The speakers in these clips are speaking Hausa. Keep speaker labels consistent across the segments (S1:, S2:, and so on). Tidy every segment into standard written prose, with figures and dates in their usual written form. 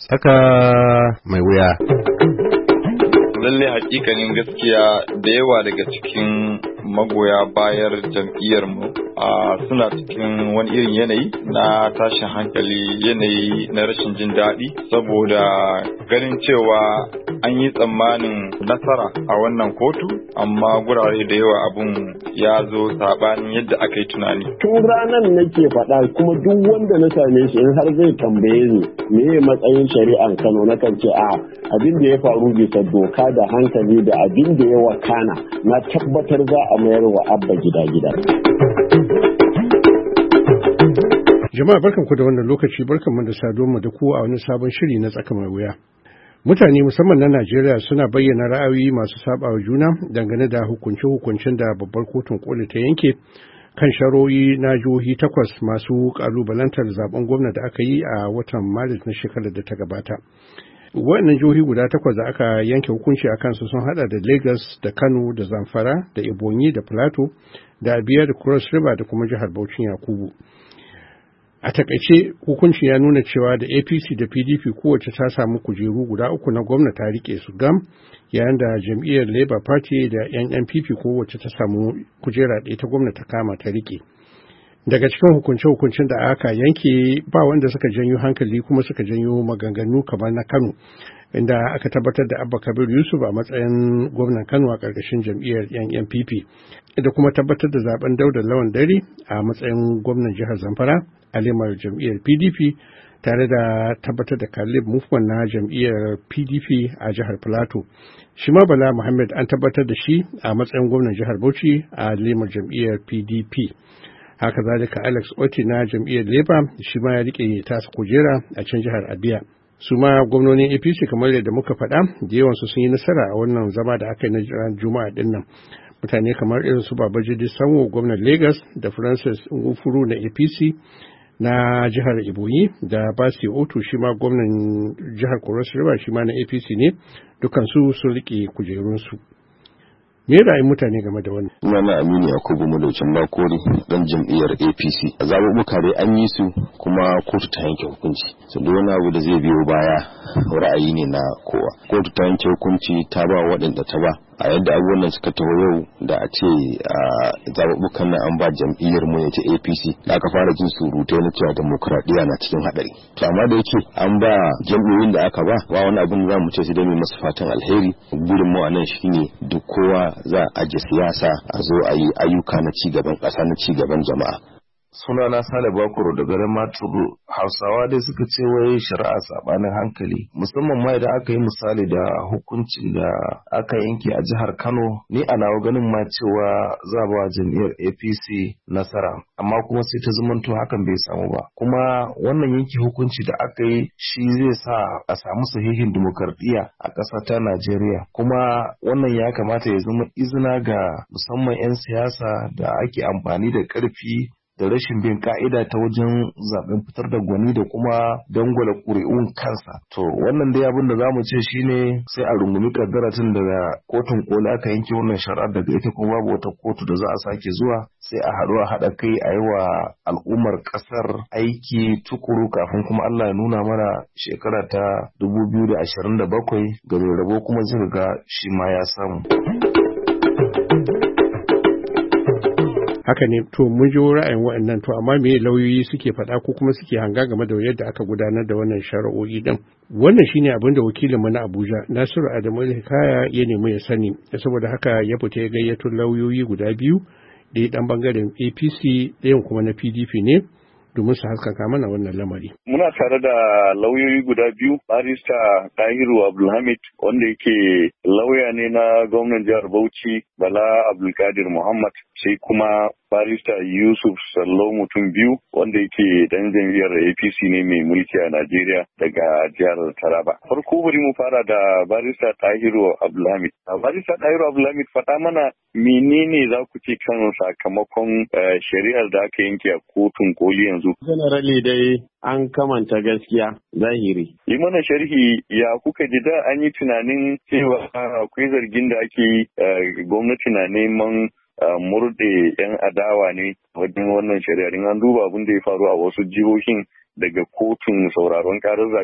S1: Tsaka mai wuya.
S2: Lalle hakikanin gaskiya da yawa daga cikin magoya bayar jam'iyyarmu suna cikin wani irin yanayi na tashin hankali, yanayi na rashin jin daɗi saboda ganin cewa an yi tsammanin nasara a wannan kotu amma gurare da yawa abun ya zo sabanin yadda aka yi tunani.
S3: Tun ranar nake faɗa kuma duk wanda na same shi in har zai tambaye ni meye matsayin shari'an Kano na kan ce abin da ya faru bisa doka da hankali da abin da ya wakana na tabbatar za a mayar wa Abba gida.
S4: Jama'a barkanku da wannan lokaci, barkanmu da saduwa da ku a wani sabon shiri na tsaka mai wuya. Mutane musamman na Najeriya suna bayyana ra'ayoyi masu sabawa juna dangane da hukunce-hukuncen da babbar kotun koli ta yanke kan shari'o'i na jihohi 8 masu kalubalantar zaben gwamna da aka yi a watan Maris na shekarar da ta gabata. Waɗannan jihohi guda 8 da aka yanke hukunci a kansu sun hada da Lagos da Kano da Zamfara da Ebonyi da Plateau da Abia da Cross River da kuma jihar Bauchi Yakubu. A takaice hukuncin ya nuna cewa da APC da PDP kowace ta samu kujeru guda 3 na gwamna ta rike su gam, yayin da jam'iyyar Labour Party da NNPP kowace ta samu kujera ɗaya ta gwamna ta kama ta rike. Daga cikin hukunce-hukuncen da aka yanke ba wanda suka janyo hankali kuma suka janyo maganganu kamar na Kano, inda aka tabbatar da Abba Kabir Yusuf a matsayin gwamnan Kano a ƙarƙashin jam'iyyar NNPP, da kuma tabbatar da zaben Dauda Lawan Dare a matsayin gwamnan jihar Zamfara a lemar jam'iyyar PDP, tare da tabbatar da Caleb Mufwan na jam'iyyar PDP a jihar Plateau. Shi ma Bala Muhammad an tabbatar da shi a matsayin gwamnan jihar Bauchi a lemar jam'iyyar PDP. Haka zalika Alex Oti na jam'iyyar Labour shi ma ya rike tasa kujera a can jihar Abia. Su ma gwamnonin APC kamar yadda muka faɗa da yawansu sun yi nasara a wannan zama da aka yi na Juma'a din nan. Mutane kamar irin su Babajide Sanwo gwamnan Lagos da Francis Ngufuru na APC na jihar Ebonyi da Basi Otu shi ma gwamnan jihar Cross River shi ma na APC ne, dukansu sun rike kujerunsu. Me ra'ayin mutane game da wannan?
S5: Sunana Aminu Yakubu Mulaucin Bakori, dan jam'iyyar APC. A zaɓuɓɓuka dai an yi su kuma kotu ta yanke hukunci. So duk wani abu da zai biyo baya ra'ayi ne na kowa. Kotu ta yanke hukunci ta ba waɗanda ta ba. A yadda abubuwan nan suka taho yau da a ce zaɓuɓɓukan nan an ba jam'iyyar mu ta APC, da aka fara jin surutai na cewa demokuraɗiyya na cikin haɗari. To amma da yake an ba jam'iyyoyin da aka ba wani abin da za mu ce sai dai mai masu fatan alheri. Burin mu a nan shine duk kowa za a aje siyasa a zo a yi ayyuka na cigaban ƙasa, na cigaban jama'a.
S6: Sunana Sale Bakuro da garin Maturu. Hausawa dai suka ce wai shari'a sabanin hankali, musamman ma idan aka yi misali da hukuncin da aka yanke a jihar Kano. Ni a nawa ganin ma cewa za a ba jam'iyyar APC nasara, amma kuma sai ta zamanto hakan bai samu ba. Kuma wannan yanke hukunci da aka yi shi zai sa a samu sahihin dimokuraɗiyya a ƙasa ta Najeriya. Kuma wannan ya kamata ya zama izina ga musamman 'yan siyasa da ake amfani da ƙarfi da rashin bin ka'ida ta wajen zaben fitar da gwani da kuma dangwala ƙuri'un kansa. To wannan dai abin da zamu ce shine sai a rungumi kaddara tun daga kotun koli aka yanke wannan shari'ar, daga ita kuma babu wata kotu da za a sake zuwa, sai a haɗu a haɗa kai a yi wa al'ummar ƙasar aiki tukuru kafin kuma Allah ya nuna mana shekara ta 2027 ga mai rabo kuma zai ga shi ma ya samu.
S4: Haka ne, to mun ji ra'ayin waɗannan, to amma me lauyoyi suke faɗa ko kuma suke hanga game da yadda aka gudanar da wannan shari'o'i din? Wannan shine abin da wakilinmu na Abuja, Nasiru Adamu Hikaya, ya nemi ya sani, saboda haka ya fita ya gayyato lauyoyi guda biyu, ɗaya ɗan bangaren APC, ɗayan kuma na PDP ne, domin su haskaka mana wannan lamari.
S2: Muna tare da lauyoyi guda biyu, barista Tahiru Abdulhamid wanda yake lauya ne na gwamnan jihar Bauchi Bala Abdulkadir Muhammad, sai kuma barista Yusuf Sallo mutum biyu wanda yake dan jam'iyyar APC ne mai mulki a Najeriya daga jihar Taraba. Farko bari mu fara da barista Tahiru Abdulhamid. Barista Tahiru Abdulhamid, faɗa mana menene za ku ce kan sakamakon shari'ar da aka yanke a kotun koli yanzu?
S3: Generally dai an kamanta gaskiya zahiri.
S2: Yi mana sharhi, ya kuka ji da an yi tunanin cewa akwai zargin da ake yi gwamnati na neman murɗe 'yan adawa ne wajen wannan shari'ar. In an duba abin da ya faru a wasu jihohin daga kotun sauraron karar zaɓe,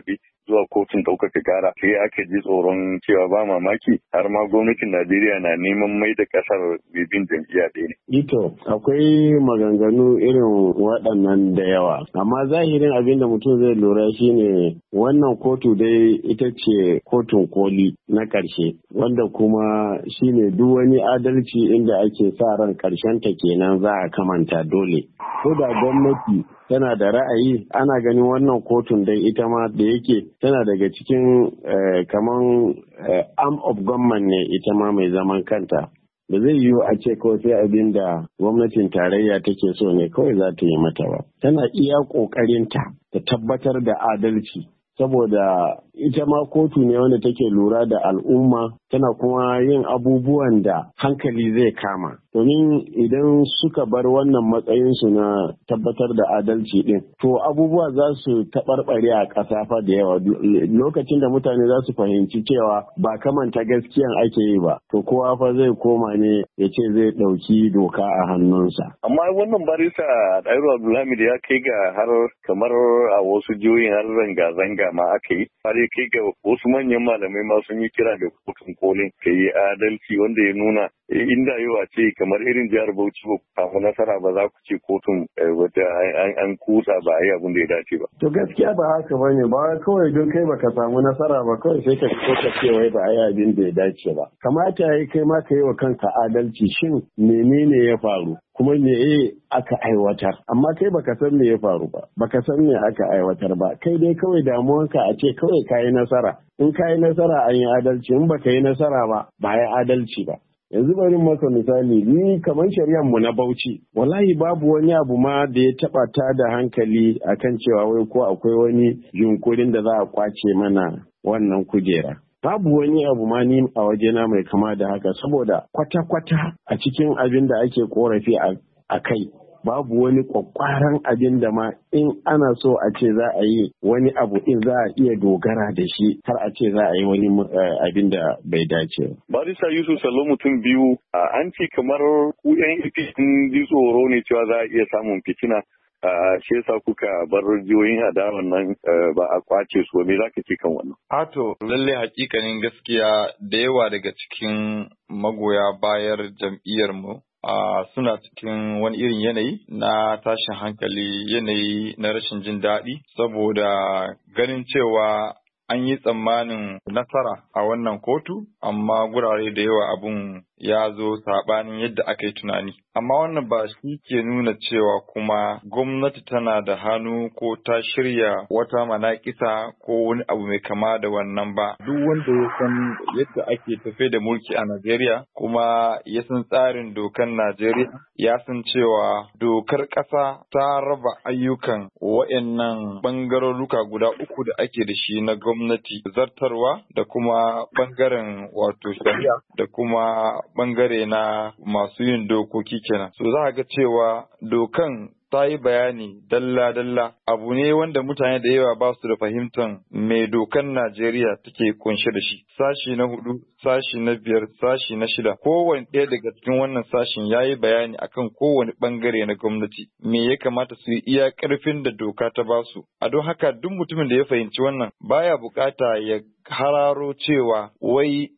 S2: zuwa kotun ɗaukaka ƙara sai aka ji tsoron cewa ba mamaki har ma gwamnatin Najeriya na neman mai da ƙasar bin jam'iyya ɗaya ne.
S3: Ito akwai maganganu irin waɗannan da yawa amma zahirin abin da mutum zai lura shine wannan kotu dai ita ce kotun koli na ƙarshe wanda kuma shine duk wani adalci inda ake sa ran ƙarshen ta kenan za a kamanta dole. Ko da gwamnati tana da ra'ayi ana ganin wannan kotun dai ita ma da yake tana daga cikin kaman arm of government ne ita ma mai zaman kanta. Da zai yiwu a ce kawai sai abin da gwamnatin tarayya take so ne kawai za ta yi mata ba. Tana iya ƙoƙarinta ta tabbatar da adalci. Saboda ita ma kotu ne wanda take lura da al'umma tana kuma yin abubuwan da hankali zai kama. Domin idan suka bar wannan matsayinsu na tabbatar da adalci din, to abubuwa za su taɓarɓare a ƙasa fa da yawa. Lokacin da mutane za su fahimci cewa ba kamanta gaskiyan ake yi ba, to kowa fa zai koma ne ya ce zai ɗauki doka a hannunsa.
S2: Amma wannan barista Ɗahiru Abdulhamid ya kai ga har kamar a wasu jihohin har zanga-zanga ma aka yi. Har ya kai ga wasu manyan malamai ma sun yi kira da kotun kolin ka yi adalci wanda ya nuna inda yau a ce kamar irin jihar Bauchi ba ku samu nasara ba za ku ce kotun wata an kusa ba a yi abin da ya dace ba.
S3: To gaskiya ba haka ba ne ba kawai don kai baka samu nasara ba kawai sai ka fito ka ce wai ba a yi abin da ya dace ba. Kamata ya yi kai ma ka yi wa kanka adalci shin menene ya faru? Kuma me aka aiwatar amma kai baka san me ya faru ba baka san me aka aiwatar ba kai dai kawai damuwanka a ce kawai kayi nasara in kayi nasara an yi adalci in baka yi nasara ba ba yi adalci ba. Yanzu bari maka misali ni kamar shari'ar mu na Bauchi wallahi babu wani abu ma da ya taba ta da hankali akan cewa wai ko akwai wani yunkurin da za a kwace mana wannan kujera. Babu wani abu ma ni a wajena mai kama da haka saboda kwata-kwata a cikin abin da ake korafi a kai babu wani kwakwaran abin da ma in ana so a ce za a yi wani abu in za a iya dogara da shi har a ce za a yi wani abin da bai dace.
S2: Barista Yusuf Sallo mutum biyu an ce kamar ku yan sun ji tsoro ne cewa za a iya samun fitina. Shi yasa kuka bar jihohin adawan nan ba a kwace su me zaka ce kan wannan?
S7: Ato lalle hakikanin gaskiya da yawa daga cikin magoya bayar jam'iyyar mu suna cikin wani irin yanayi na tashin hankali yanayi na rashin jin daɗi saboda ganin cewa an yi tsammanin nasara a wannan kotu amma gurare da yawa abun ya zo saɓanin yadda aka yi tunani. Amma wannan ba shi ke nuna cewa kuma gwamnati tana da hannu ko ta shirya wata manaƙisa ko wani abu mai kama da wannan ba. Duk wanda ya san yadda ake tafe da mulki a Najeriya kuma ya san tsarin dokan Najeriya ya san cewa dokar ƙasa ta raba ayyukan wa'annan ɓangaroruka guda uku da ake da shi na gwamnati zartarwa da kuma ɓangaren wato shari'a da kuma bangare na masu yin dokoki kenan. So za a ga cewa dokan ta yi bayani dalla-dalla abu ne wanda mutane da yawa ba su da fahimtar me dokan Najeriya take kunshe da shi. Sashi na 4, sashi na 5, sashi na 6, kowane ɗaya daga cikin wannan sashin ya yi bayani akan kowane ɓangare na gwamnati. Me ya kamata su yi iya ƙarfin da doka ta ba su. A don haka duk mutumin da ya fahimci wannan baya bukata ya hararo cewa wai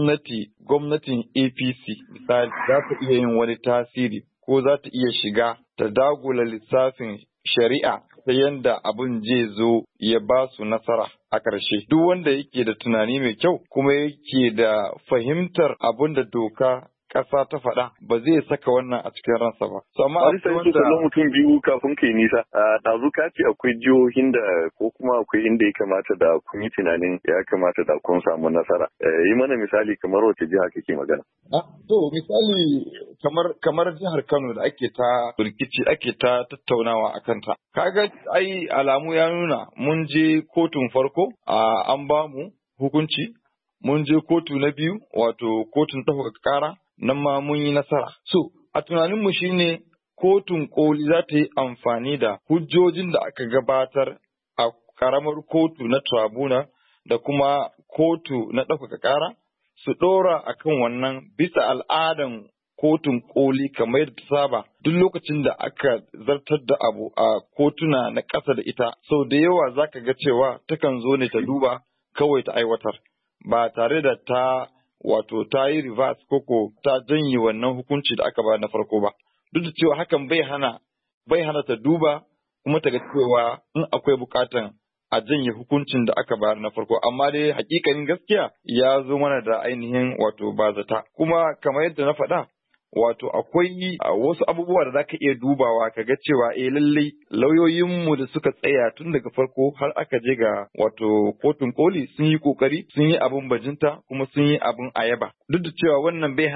S7: gwamnatin APC misali za ta iya yin wani tasiri ko za ta iya shiga ta dagula lissafin shari'a ta yanda abin zai zo ya ba su nasara a ƙarshe. Duk wanda yake da tunani mai kyau kuma yake da fahimtar abin da doka ƙasa ta faɗa ba zai saka wannan a cikin ransa ba. So amma
S2: akwai wanda mutum biyu kafin kai nisa. Ɗazu ka ce akwai jihohin da ko kuma akwai inda ya kamata da kun yi tunanin ya kamata da kun samu nasara. Yi mana misali kamar wace jiha kake magana.
S7: To misali kamar jihar Kano da ake ta rikici ake ta tattaunawa a kanta. Kaga ai alamu ya nuna mun je kotun farko an ba mu hukunci. Mun je kotu na biyu wato kotun ɗaukaka ƙara nan ma mun yi nasara. So, a tunaninmu shi ne kotun koli za ta yi amfani da hujjojin da aka gabatar a ƙaramar kotu na tribunal da kuma kotu na ɗaukaka ƙara su ɗora a kan wannan bisa al'adan kotun koli kamar yadda ta saba duk lokacin da aka zartar da abu a kotuna na ƙasa da ita sau da yawa zaka ga cewa takan zo ne ta duba kawai ta aiwatar ba tare da ta yi reverse koko ta janye wannan hukunci da aka ba na farko ba. Duk da cewa hakan bai hana ta duba kuma ta ga cewa in akwai bukatan a janye hukuncin da aka bayar na farko, amma dai hakikanin gaskiya ya zo mana da ainihin bazata. Kuma kamar yadda na faɗa akwai wasu abubuwa da zaka iya dubawa ka ga cewa lallai lauyoyinmu da suka tsaya tun daga farko har aka je ga kotun koli sun yi kokari, sun yi abin bajinta kuma sun yi abin ayaba. Duk da cewa wannan bai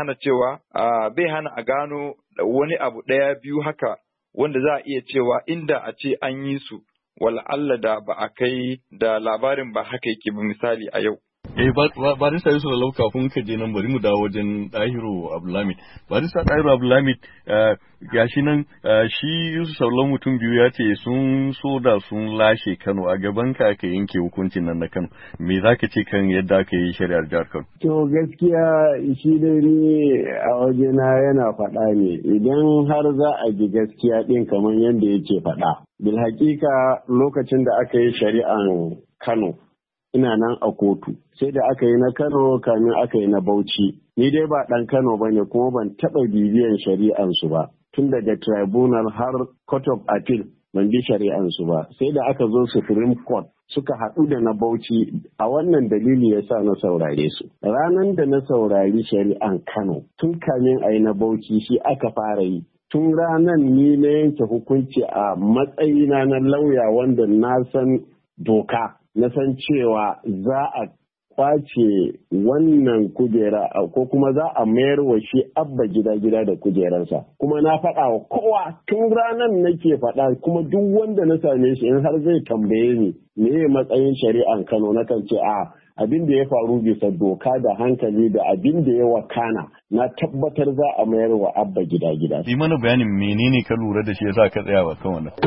S7: hana a gano wani abu ɗaya biyu haka wanda za a iya cewa inda a ce an yi su wala'alla da ba a kai da labarin ba haka yake ba misali a yau.
S8: Barista Yusuf Lalau kafin ka je nan bari mu dawo wajen Dahiru Abdulhamid. Barista Dahiru Abdulhamid gashi nan shi Yusuf Lalau mutum biyu ya ce sun so da sun lashe Kano a gaban ka aka yanke hukuncin nan na Kano. Me zaka ce kan yadda aka yi shari'ar jihar Kano?
S3: To gaskiya shi dai ni a wajena yana faɗa ne idan har za a ji gaskiya ɗin kamar yadda yake faɗa. Bil hakika lokacin da aka yi shari'an Kano ina nan a kotu sai da aka yi na Kano kamin aka yi na Bauchi. Ni dai ba ɗan Kano ba ne kuma ban taɓa bibiyan shari'ansu ba. Tun daga tribunal har court of appeal ban bi shari'ansu ba. Sai da aka zo Supreme Court suka haɗu da na Bauchi a wannan dalili ya sa na saurare su. Ranar da na saurari shari'an Kano tun kamin a yi na Bauchi shi aka fara yi. Tun ranar ni na yanke hukunci a matsayina na lauya wanda na san doka. Na san cewa za a kwace wannan kujera ko kuma za a mayar wa shi abba gida da kujeransa. Kuma na faɗa wa kowa tun ranar nake faɗa kuma duk wanda na same shi in har zai tambaye ni me matsayin shari'an Kano na kan ce abin da ya faru bisa doka da hankali da abin da ya wakana na tabbatar za a mayar wa abba gida.
S8: Yi mana bayanin menene ka lura da shi yasa ka tsaya wa kan wannan.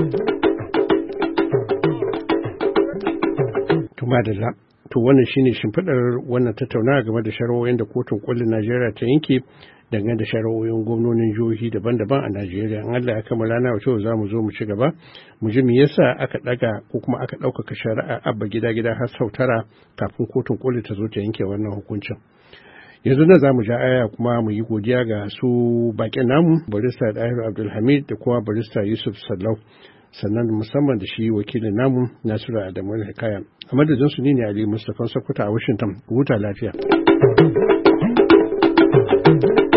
S4: Madalla. To wannan shine shimfiɗar wannan tattaunawa game da shari'o'in da kotun kolin Najeriya ta yanke dangane da shari'o'in gwamnonin jihohi daban-daban a Najeriya. In Allah ya kammala na wato za mu zo mu ci gaba mu ji me yasa aka daga ko kuma aka ɗaukaka shari'a abba gida har sau 9 kafin kotun koli ta zo ta yanke wannan hukuncin. Yanzu nan za mu ja aya kuma mu yi godiya ga su baƙin namu barista Dahiru Abdulhamid da kuma barista Yusuf Sallau. Sannan musamman da shi wakilin namu Nasiru Adamu Hikaya. A madadin su ne Ali Mustapha Sokoto a Washington. Huta lafiya.